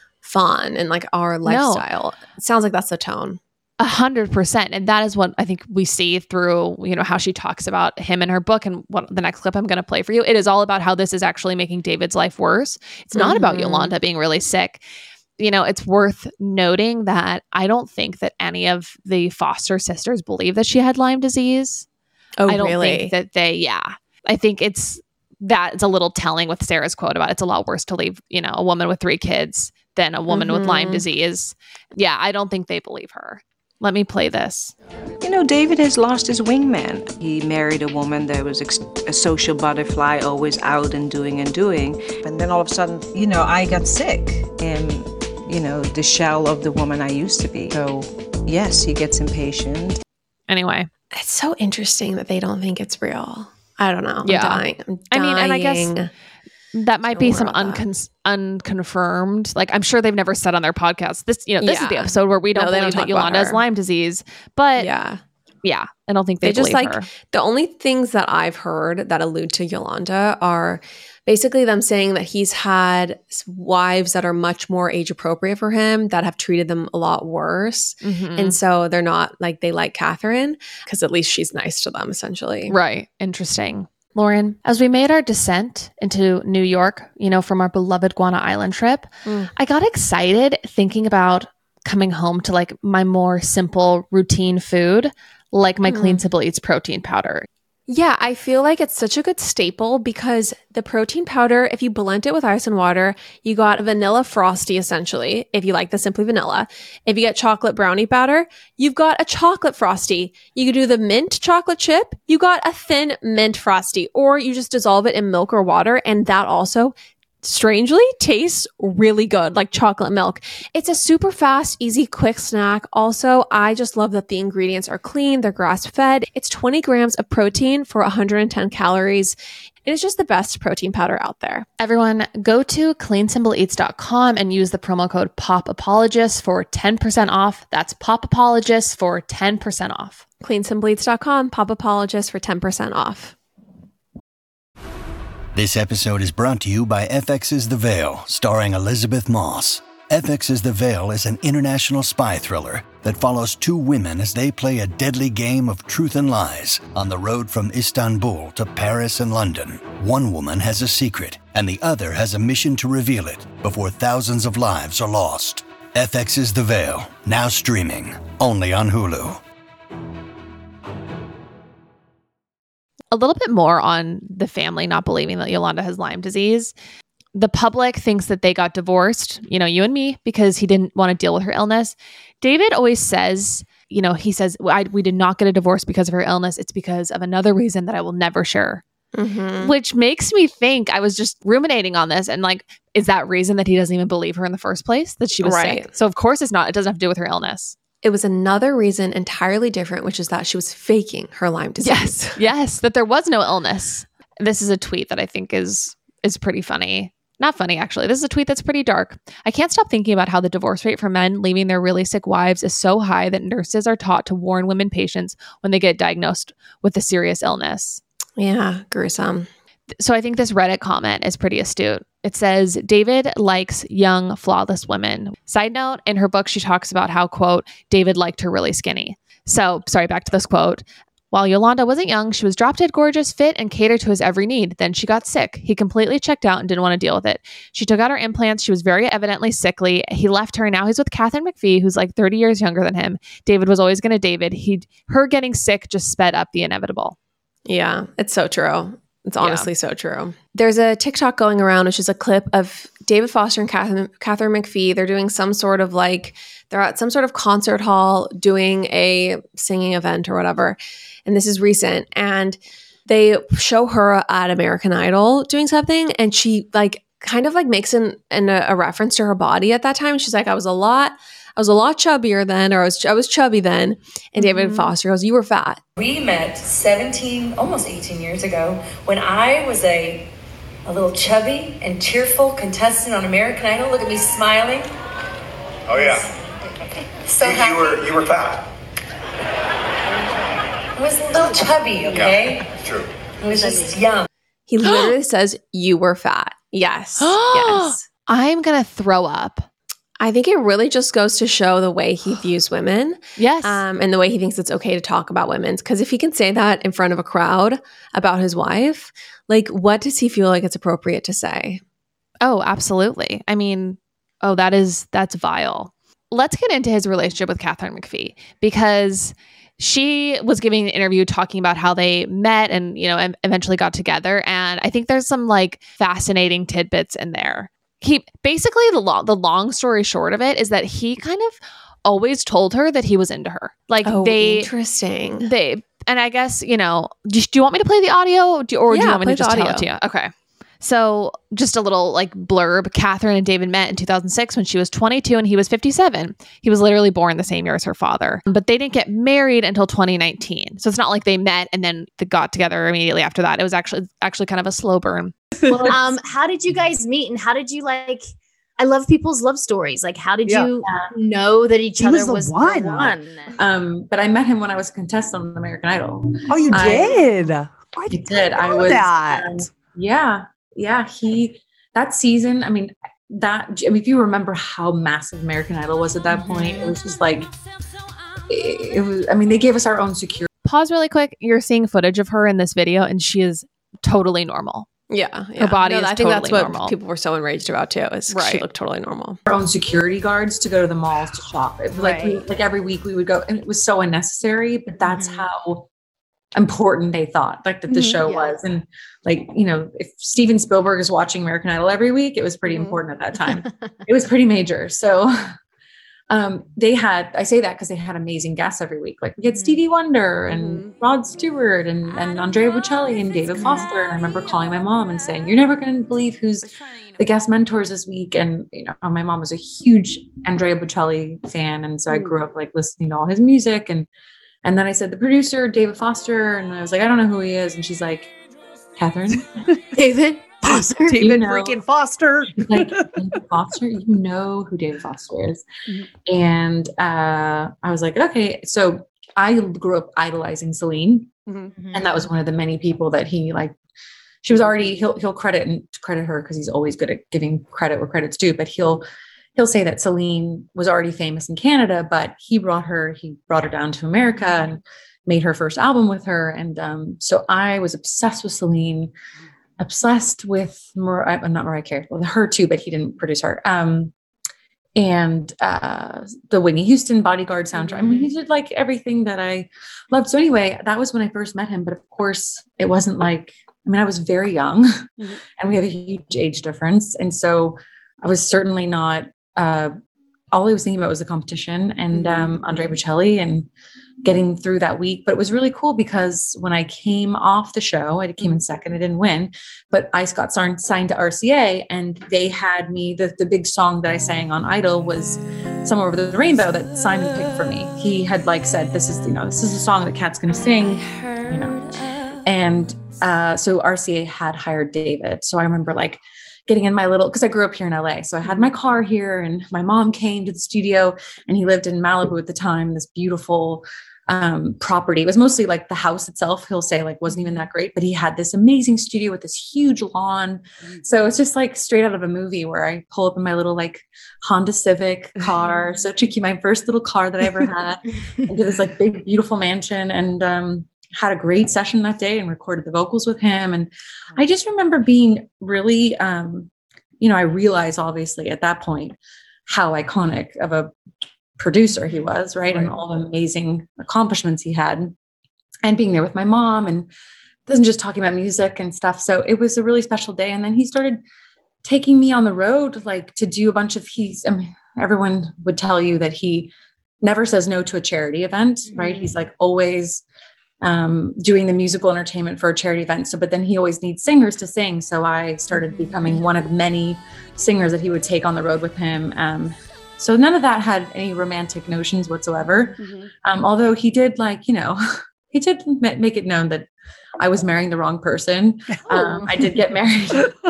fun and like our lifestyle. No. It sounds like that's the tone. A hundred percent. And that is what I think we see through, you know, how she talks about him in her book. And what the next clip I'm going to play for you, it is all about how this is actually making David's life worse. It's not mm-hmm. about Yolanda being really sick. You know, it's worth noting that I don't think that any of the Foster sisters believe that she had Lyme disease. Oh, I don't really? think that they, yeah. I think it's, that's a little telling with Sarah's quote about it's a lot worse to leave, you know, a woman with three kids than a woman mm-hmm. with Lyme disease. Yeah, I don't think they believe her. Let me play this. You know, David has lost his wingman. He married a woman that was ex- a social butterfly, always out and doing and doing. And then all of a sudden, you know, I got sick and, you know, the shell of the woman I used to be. So, yes, he gets impatient. Anyway. It's so interesting that they don't think it's real. I don't know. I'm yeah. dying. I'm dying. I mean, and I guess that might be some uncon- unconfirmed. Like, I'm sure they've never said on their podcast. This, you know, this yeah. is the episode where we don't no, believe don't that Yolanda has Lyme disease. But yeah, yeah, I don't think they, they just believe like her. The only things that I've heard that allude to Yolanda are basically them saying that he's had wives that are much more age appropriate for him that have treated them a lot worse, mm-hmm. and so they're not like they like Catherine because at least she's nice to them essentially. Right. Interesting. Lauren, as we made our descent into New York, you know, from our beloved Guana Island trip, mm. I got excited thinking about coming home to like my more simple routine food, like my mm. Clean Simple Eats protein powder. Yeah, I feel like it's such a good staple because the protein powder, if you blend it with ice and water, you got vanilla frosty essentially, if you like the Simply Vanilla. If you get chocolate brownie batter, you've got a chocolate frosty. You could do the mint chocolate chip, you got a thin mint frosty, or you just dissolve it in milk or water, and that also strangely tastes really good, like chocolate milk. It's a super fast, easy, quick snack. Also, I just love that the ingredients are clean, they're grass-fed. It's twenty grams of protein for one hundred ten calories. It is just the best protein powder out there. Everyone, go to clean simple eats dot com and use the promo code POPAPOLOGIST for ten percent off. That's POPAPOLOGIST for ten percent off. clean simple eats dot com, POPAPOLOGIST for ten percent off. This episode is brought to you by F X's The Veil, starring Elizabeth Moss. F X's The Veil is an international spy thriller that follows two women as they play a deadly game of truth and lies on the road from Istanbul to Paris and London. One woman has a secret, and the other has a mission to reveal it before thousands of lives are lost. F X's The Veil, now streaming, only on Hulu. A little bit more on the family not believing that Yolanda has Lyme disease. The public thinks that they got divorced, you know, you and me, because he didn't want to deal with her illness. David always says, you know, he says, I, we did not get a divorce because of her illness. It's because of another reason that I will never share. Mm-hmm. Which makes me think, I was just ruminating on this and like, is that reason that he doesn't even believe her in the first place, that she was right. sick? So of course it's not. It doesn't have to do with her illness. it was another reason entirely different, which is that she was faking her Lyme disease. Yes. Yes. That there was no illness. This is a tweet that I think is is pretty funny. Not funny, actually. This is a tweet that's pretty dark. I can't stop thinking about how the divorce rate for men leaving their really sick wives is so high that nurses are taught to warn women patients when they get diagnosed with a serious illness. Yeah, gruesome. So I think this Reddit comment is pretty astute. It says, David likes young, flawless women. Side note, in her book, she talks about how, quote, David liked her really skinny. So, sorry, back to this quote. While Yolanda wasn't young, she was drop dead gorgeous, fit, and catered to his every need. Then she got sick. He completely checked out and didn't want to deal with it. She took out her implants. She was very evidently sickly. He left her, and now he's with Katharine McPhee, who's like thirty years younger than him. David was always going to David. He, her getting sick just sped up the inevitable. Yeah, it's so true. It's honestly yeah. so true. There's a TikTok going around, which is a clip of David Foster and Katharine, Katharine McPhee. They're doing some sort of like, they're at some sort of concert hall doing a singing event or whatever. And this is recent. And they show her at American Idol doing something. And she like kind of like makes an, an, a reference to her body at that time. She's like, I was a lot, I was a lot chubbier then, or I was, I was chubby then. And David mm-hmm. Foster goes, you were fat. We met seventeen, almost eighteen years ago when I was a, a little chubby and cheerful contestant on American Idol. Look at me smiling. Oh yeah. So you, you were you were fat. I was a little chubby, okay? Yeah, it's true. I was just young. He literally says, you were fat. Yes. Yes. I'm going to throw up. I think it really just goes to show the way he views women. Yes. Um, and the way he thinks it's okay to talk about women. Because if he can say that in front of a crowd about his wife, like what does he feel like it's appropriate to say? Oh, absolutely. I mean, oh, that is, that's vile. Let's get into his relationship with Katharine McPhee, because she was giving an interview talking about how they met and, you know, eventually got together. And I think there's some like fascinating tidbits in there. He basically, the long, the long story short of it is that he kind of always told her that he was into her. Like oh, they, interesting. They, and I guess, you know, do, do you want me to play the audio do, or yeah, do you want me to just audio. tell it to you? Okay. So just a little like blurb. Katharine and David met in two thousand six when she was twenty-two and he was fifty-seven. He was literally born the same year as her father, but they didn't get married until twenty nineteen. So it's not like they met and then they got together immediately after that. It was actually actually kind of a slow burn. Well, um, how did you guys meet and how did you like, I love people's love stories. Like, how did yeah. you know that each he other was the was one? the one? Um, but I met him when I was a contestant on American Idol. Oh, you I, did? I did. I was that. Um, yeah. Yeah. He, that season, I mean, that, I mean, if you remember how massive American Idol was at that point, it was just like, it, it was, I mean, they gave us our own security. Pause really quick. You're seeing footage of her in this video and she is totally normal. Yeah, yeah. Her body no, is I think totally that's what normal. people were so enraged about too. Is right. She looked totally normal. Our own security guards to go to the malls to shop. It was like Right. we, like every week we would go, and it was so unnecessary. But that's Mhm. how important they thought like that the Mhm, show yeah. was. And like, you know, if Steven Spielberg is watching American Idol every week, it was pretty Mhm. important at that time. It was pretty major. So um, they had, I say that because they had amazing guests every week. Like we had Stevie Wonder and Rod Stewart and, and Andrea Bocelli and David Foster. And I remember calling my mom and saying, you're never going to believe who's the guest mentors this week. And, you know, my mom was a huge Andrea Bocelli fan. And so I grew up like listening to all his music. And, and then I said, the producer, David Foster. And I was like, I don't know who he is. And she's like, Katharine, David Foster. David You know. freaking Foster. like David Foster, you know who David Foster is. Mm-hmm. And uh, I was like, okay. So I grew up idolizing Celine. Mm-hmm. And that was one of the many people that he like, she was already, he'll, he'll credit and credit her because he's always good at giving credit where credit's due, but he'll, he'll say that Celine was already famous in Canada, but he brought her, he brought her down to America and made her first album with her. And um, so I was obsessed with Celine, obsessed with Mar- I'm not Mariah Carey, well, her too, but he didn't produce her. Um, and uh, the Whitney Houston Bodyguard soundtrack. I mean, he did like everything that I loved. So anyway, that was when I first met him. But of course, it wasn't like, I mean, I was very young mm-hmm. and we have a huge age difference. And so I was certainly not, uh, all I was thinking about was the competition and mm-hmm. um, Andrea Bocelli. And getting through that week. But it was really cool because when I came off the show, I came in second, I didn't win, but I got signed to R C A, and they had me, the, the big song that I sang on Idol was Somewhere Over the Rainbow that Simon picked for me. He had like said, this is, you know, this is a song that Kat's going to sing, you know, and uh, so R C A had hired David. So I remember like getting in my little, because I grew up here in L A. So I had my car here, and my mom came to the studio, and he lived in Malibu at the time, this beautiful um, property. It was mostly like the house itself, he'll say, like wasn't even that great, but he had this amazing studio with this huge lawn. So it's just like straight out of a movie, where I pull up in my little like Honda Civic car, so cheeky, my first little car that I ever had, into this like big, beautiful mansion, and um, had a great session that day and recorded the vocals with him. And I just remember being really, um, you know, I realized obviously at that point how iconic of a producer he was, right? right? And all the amazing accomplishments he had, and being there with my mom, and wasn't just talking about music and stuff. So it was a really special day. And then he started taking me on the road, like to do a bunch of, he's, I mean, everyone would tell you that he never says no to a charity event, mm-hmm. right? He's like always um, doing the musical entertainment for a charity event. So, but then he always needs singers to sing. So I started becoming one of many singers that he would take on the road with him. Um, so none of that had any romantic notions whatsoever. Mm-hmm. Um, although he did like, you know, he did m- make it known that I was marrying the wrong person. Um, I did get married.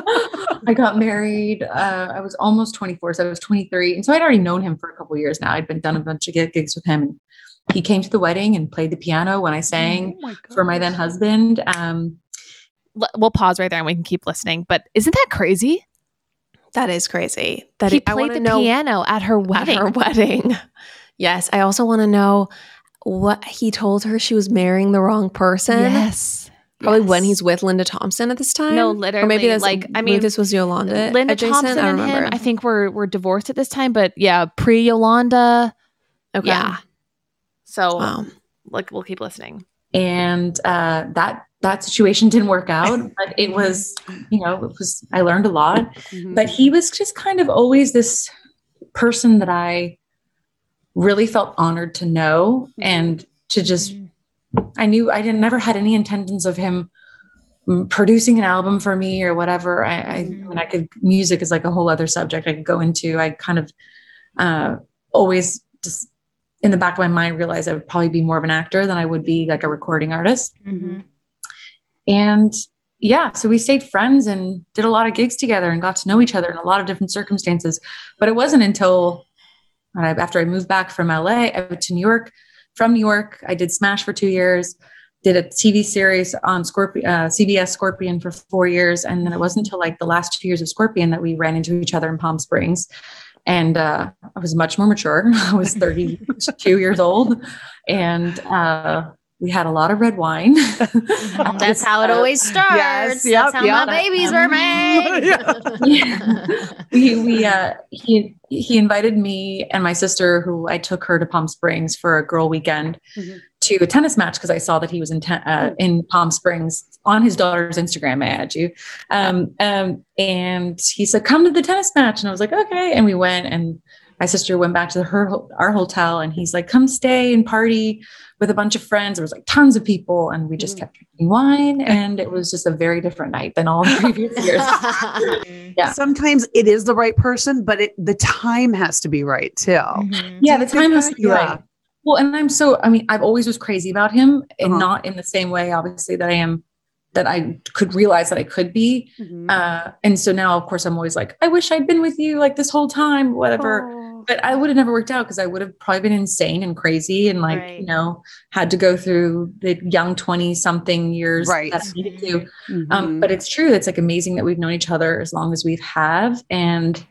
I got married. Uh, I was almost twenty-four. So I was twenty-three. And so I'd already known him for a couple of years now. I'd been done a bunch of gigs with him. And he came to the wedding and played the piano when I sang oh my for my then husband. Um, we'll pause right there and we can keep listening. But isn't that crazy? That is crazy. That he it, played the piano at her wedding. At her wedding. Yes. I also want to know what he told her she was marrying the wrong person. Yes. Probably yes. when he's with Linda Thompson at this time. No, literally. Or maybe that's like, I mean, this was Yolanda. Linda adjacent? Thompson I and remember. him, I think were, were divorced at this time, but yeah, pre Yolanda. Okay. Yeah. So wow. like, we'll keep listening. And uh, that, that situation didn't work out, but it was, you know, it was, I learned a lot, mm-hmm. but he was just kind of always this person that I really felt honored to know and to just, I knew I didn't never had any intentions of him producing an album for me or whatever. I, I, mm-hmm. I mean, I could, music is like a whole other subject I could go into. I kind of uh, always just in the back of my mind realized I would probably be more of an actor than I would be like a recording artist. Mm-hmm. And yeah, so we stayed friends and did a lot of gigs together and got to know each other in a lot of different circumstances. But it wasn't until I, after I moved back from L A, I went to New York. From New York, I did Smash for two years, did a T V series on Scorpion, uh, C B S Scorpion for four years. And then it wasn't until like the last two years of Scorpion that we ran into each other in Palm Springs. And uh, I was much more mature. I was thirty-two years old. And uh, we had a lot of red wine. That's how it always starts. Yes, yep, That's how yep. my babies were made. yeah. We, we, uh, he, he invited me and my sister, who I took her to Palm Springs for a girl weekend, mm-hmm. to a tennis match because I saw that he was in ten- uh, in Palm Springs on his daughter's Instagram. I add you, um, um, and he said, "Come to the tennis match," and I was like, "Okay." And we went, and my sister went back to her our hotel, and he's like, "Come stay and party with a bunch of friends." There was like tons of people, and we just kept drinking wine, and it was just a very different night than all the previous years. Yeah. Sometimes it is the right person, but it, the time has to be right too. Mm-hmm. Yeah, the time has to be yeah. right. Well, and I'm so, I mean, I've always was crazy about him, and uh-huh. not in the same way, obviously, that I am, that I could realize that I could be. Mm-hmm. Uh, and so now, of course, I'm always like, I wish I'd been with you like this whole time, whatever. Oh. But I would have never worked out because I would have probably been insane and crazy and like, right. you know, had to go through the young twenty something years right. that I needed to. Mm-hmm. Um, but it's true. It's like amazing that we've known each other as long as we've have. And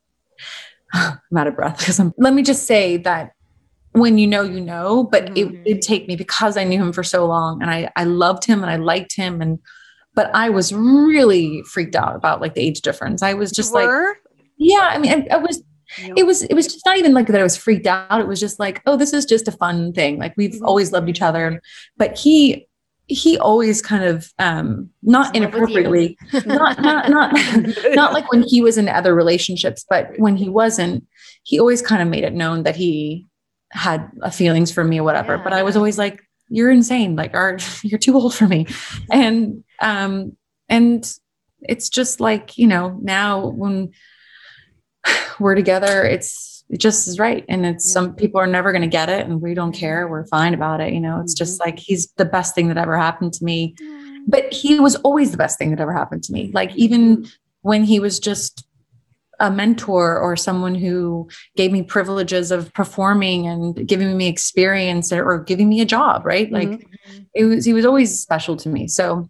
I'm out of breath because I'm, let me just say that when you know, you know, but mm-hmm. it did take me because I knew him for so long and I, I loved him and I liked him. And, but I was really freaked out about like the age difference. I was just like, yeah, I mean, I, I was, Yep. It was, it was just not even like that I was freaked out. It was just like, oh, this is just a fun thing. Like we've mm-hmm. always loved each other, but he, he always kind of, um, not inappropriately, not, not, not, not like when he was in other relationships, but when he wasn't, he always kind of made it known that he had uh, feelings for me or whatever. Yeah. But I was always like, you're insane. Like, are you're too old for me. And, um, and it's just like, you know, now when we're together, it's, it just is right. And it's Yeah. some people are never going to get it and we don't care. We're fine about it. You know, it's just like, he's the best thing that ever happened to me, but he was always the best thing that ever happened to me. Like even when he was just a mentor or someone who gave me privileges of performing and giving me experience or, or giving me a job, right? Like Mm-hmm. it was, he was always special to me. So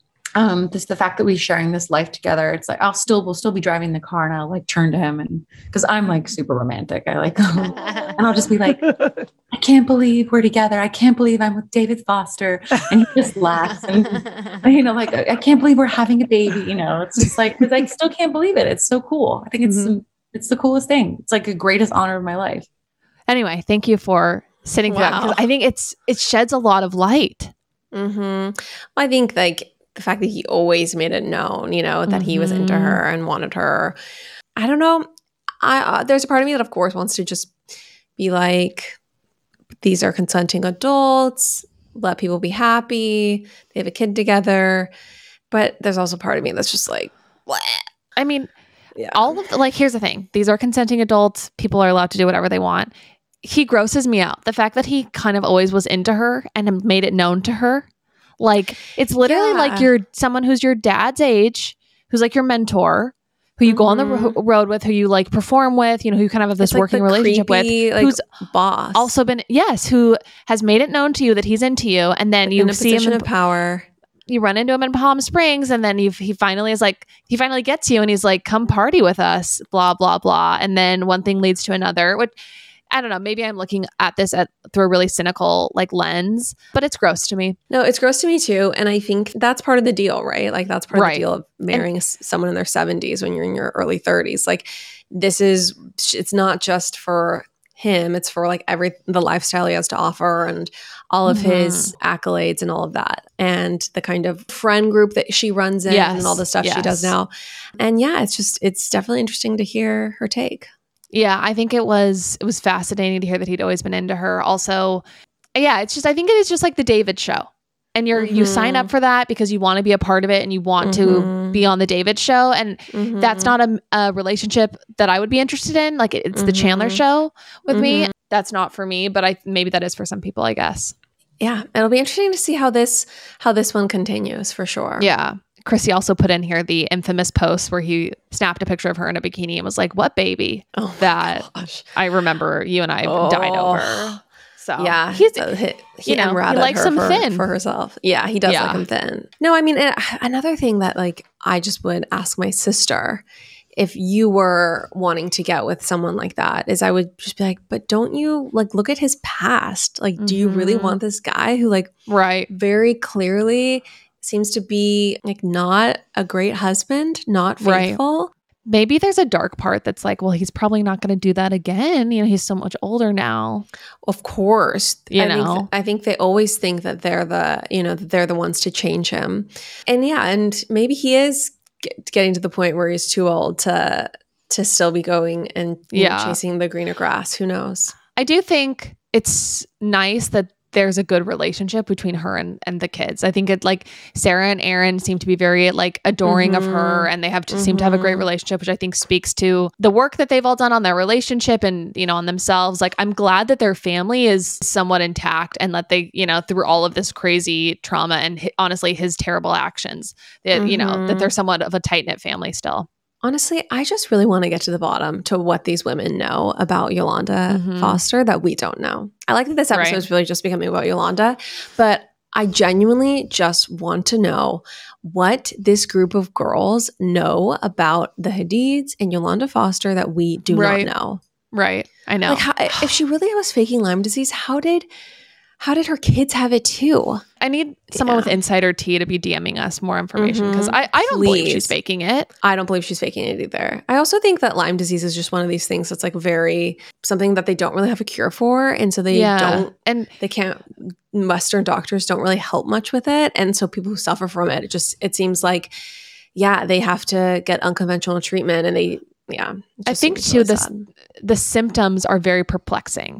um, just the fact that we're sharing this life together, it's like, I'll still, we'll still be driving the car and I'll like turn to him and cause I'm like super romantic. I like, and I'll just be like, I can't believe we're together. I can't believe I'm with David Foster. And he just laughs and, you know, like, I, I can't believe we're having a baby, you know, it's just like, cause I still can't believe it. It's so cool. I think it's, Mm-hmm. it's the coolest thing. It's like the greatest honor of my life. Anyway, thank you for sitting through that Wow. because I think it's it sheds a lot of light. Mm-hmm. I think like the fact that he always made it known, you know, that he was into Mhm. her and wanted her. I don't know. I uh, there's a part of me that, of course, wants to just be like, these are consenting adults. Let people be happy. They have a kid together. But there's also part of me that's just like, what? I mean, Yeah. all of the, like, here's the thing. These are consenting adults. People are allowed to do whatever they want. He grosses me out. The fact that he kind of always was into her and made it known to her. Like, it's literally Yeah. like you're someone who's your dad's age, who's like your mentor, who you go on the ro- road with, who you like perform with, you know, who you kind of have this It's like working the relationship creepy, with, like, who's boss. also been, yes, who has made it known to you that he's into you. And then you in a see him position in, of power. you run into him in Palm Springs, and then you he finally is like, he finally gets you and he's like, come party with us, blah, blah, blah. And then one thing leads to another, which I don't know, maybe I'm looking at this at through a really cynical like lens, but it's gross to me. No, it's gross to me too. And I think that's part of the deal, right? Like that's part of Right. the deal of marrying s someone in their seventies when you're in your early thirties. Like this is, it's not just for him. It's for like every, the lifestyle he has to offer and all of his accolades and all of that. And the kind of friend group that she runs in Yes, and all the stuff she does yes. now. And yeah, it's just, it's definitely interesting to hear her take. Yeah, I think it was it was fascinating to hear that he'd always been into her. Also, yeah, it's just I think it is just like the David show. And you're you sign up for that because you want to be a part of it and you want to Mhm. be on the David show. And Mhm. that's not a, a relationship that I would be interested in. Like it's the Chandler Mhm. show with me. Mhm. That's not for me, but I maybe that is for some people, I guess. Yeah, it'll be interesting to see how this how this one continues for sure. Yeah. Chrissy also put in here the infamous post where he snapped a picture of her in a bikini and was like, "What baby?" Oh my that gosh. I remember you and I died Oh. over. So Yeah, he's uh, he, he you know, he emratted likes her him for, thin. for herself. Yeah, he does Yeah. like him thin. No, I mean uh, another thing that like I just would ask my sister if you were wanting to get with someone like that is I would just be like, but don't you like look at his past? Like, do you really Mhm. want this guy who like right. very clearly seems to be like not a great husband, not Right. faithful? Maybe there's a dark part that's like, well, he's probably not going to do that again. You know, he's so much older now. Of course, You I know. think, I think they always think that they're the, you know, that they're the ones to change him, and yeah, and maybe he is get, getting to the point where he's too old to to still be going and you know, Yeah. chasing the greener grass. Who knows? I do think it's nice that there's a good relationship between her and, and the kids. I think it like Sarah and Aaron seem to be very like adoring of her and they have to seem to have a great Mhm. relationship, which I think speaks to the work that they've all done on their relationship and, you know, on themselves. Like I'm glad that their family is somewhat intact and that they, you know, through all of this crazy trauma and hi- honestly his terrible actions that, you know, that Mhm. they're somewhat of a tight-knit family still. Honestly, I just really want to get to the bottom to what these women know about Yolanda Mhm. Foster that we don't know. I like that this episode Right. is really just becoming about Yolanda, but I genuinely just want to know what this group of girls know about the Hadids and Yolanda Foster that we do Right. not know. Right. I know. Like, how, if she really was faking Lyme disease, how did how did her kids have it too? I need someone Yeah. with insider tea to be DMing us more information because Mhm. I, I don't believe Please. she's faking it. I don't believe she's faking it either. I also think that Lyme disease is just one of these things that's like very something that they don't really have a cure for, and so they don't And they can't Western doctors don't really help much with it, and so people who suffer from it, it just it seems like yeah they have to get unconventional treatment, and they yeah. it I just think seems too really this sad. the symptoms are very perplexing.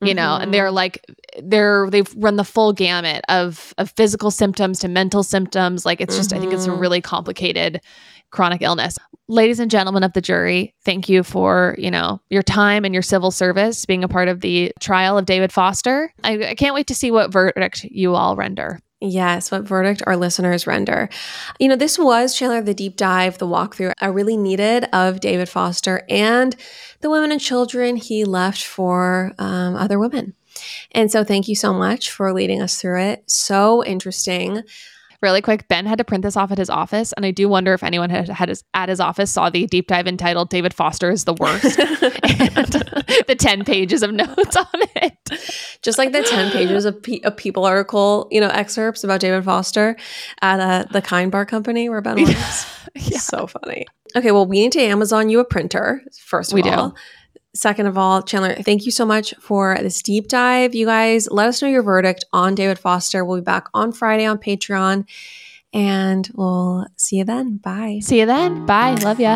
you know, and they're like, they're, they've run the full gamut of, of physical symptoms to mental symptoms. Like it's just, mm-hmm. I think it's a really complicated chronic illness. Ladies and gentlemen of the jury, thank you for, you know, your time and your civil service being a part of the trial of David Foster. I, I can't wait to see what verdict you all render. Yes, what verdict our listeners render. You know, this was, Chandler, the deep dive, the walkthrough I really needed of David Foster and the women and children he left for um, other women. And so thank you so much for leading us through it. So interesting. Really quick, Ben had to print this off at his office, and I do wonder if anyone had, had his, at his office saw the deep dive entitled "David Foster is the worst" and the ten pages of notes on it. Just like the ten pages of P- a People article, you know, excerpts about David Foster at uh, the Kind Bar Company where Ben works. Yeah. So funny. Okay, well, we need to Amazon you a printer, first of we all. Do. Second of all, Chandler, thank you so much for this deep dive. You guys, let us know your verdict on David Foster. We'll be back on Friday on Patreon, and we'll see you then. Bye. See you then. Bye. Love ya.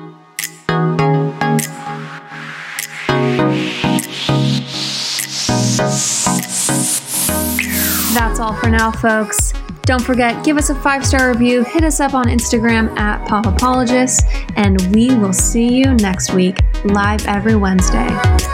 That's all for now, folks. Don't forget, give us a five-star review, hit us up on Instagram at Pop Apologists, and we will see you next week, live every Wednesday.